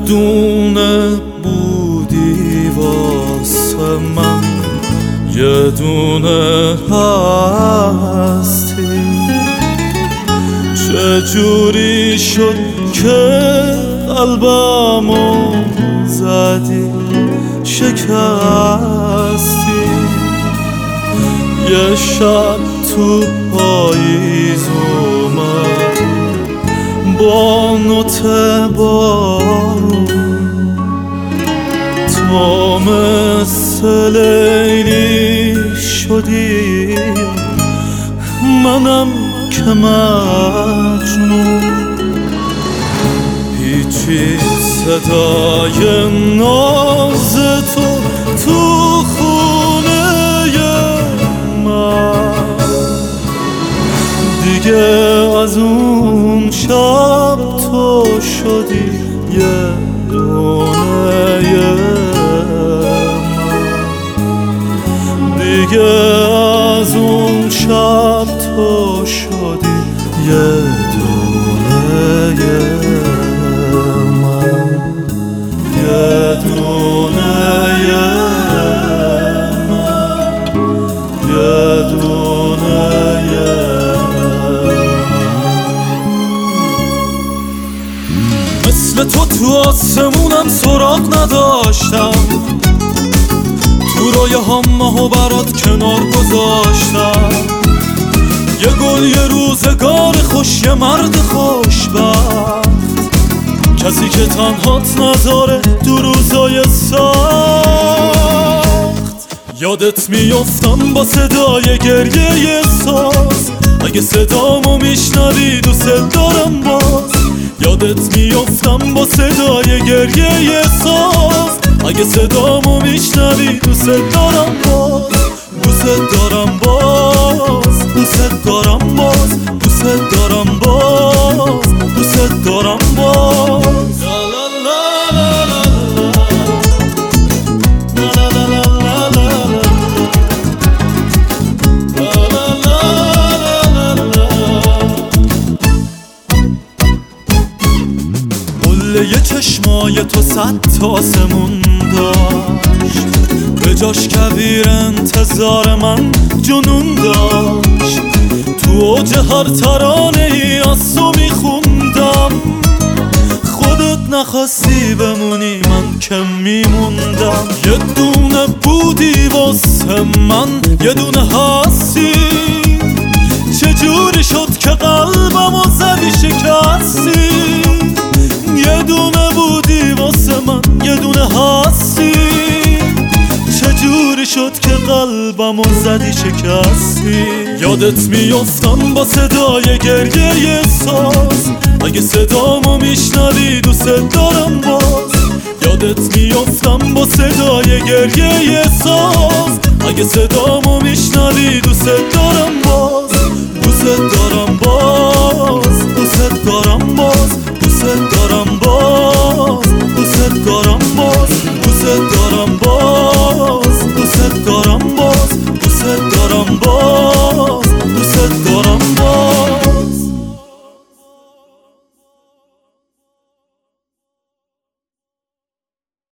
دونه بودی واسه من، یه دونه هستی. چجوری شد که قلبمو زدی شکستی؟ یه شب تو پاییز اومد با نوت بارون، تو مثل لیلی شدی منم که مجنون. هیچی صدای ناز تو خونه من دیگه از اون شب تو شدی یه دونه من، دیگه از اون شب تو شدی یه دونه من، یه دونه من، یه دونه مثل تو آسمونم سراغ نداشتم، تو رویاهام ماهو برات کنار گذاشتم. یه گل یه روزگار خوش، یه مرد خوشبخت، کسی که تنهات نذاره تو روزای سخت. یادت میافتم با صدای گریه ساز، اگه صدامو میشنوی دوست دارم باز. یادت میافتم با صدای گریه ساز، اگه صدامو میشنوی دوست دارم باز. دوست دارم باز، دوست دارم باز، دوست دارم باز، دوست دارم باز. یه چشمای تو 100 تا آسمون داشت، به جاش کویر انتظار من جنون داشت. تو اوج هر ترانه ای از تو میخوندم، خودت نخواستی بمونی من که میموندم. یه دونه بودی واسه من، یه دونه هستی. چجوری شد که قلبمو زدی شکستی؟ یه دونه بودی واسه من، یه دونه هستی. چجوری شد که قلبمو زدی شکستی؟ یادت میافتم با صدای گریه ساز، اگه صدامو میشنوی دوست دارم باز. یادت میافتم با صدای گریه ساز، اگه صدامو میشنوی دوست دارم باز. دوست دارم باز، دوست دارم باز، دوست دارم باز، دوست دارم باز، دوست دارم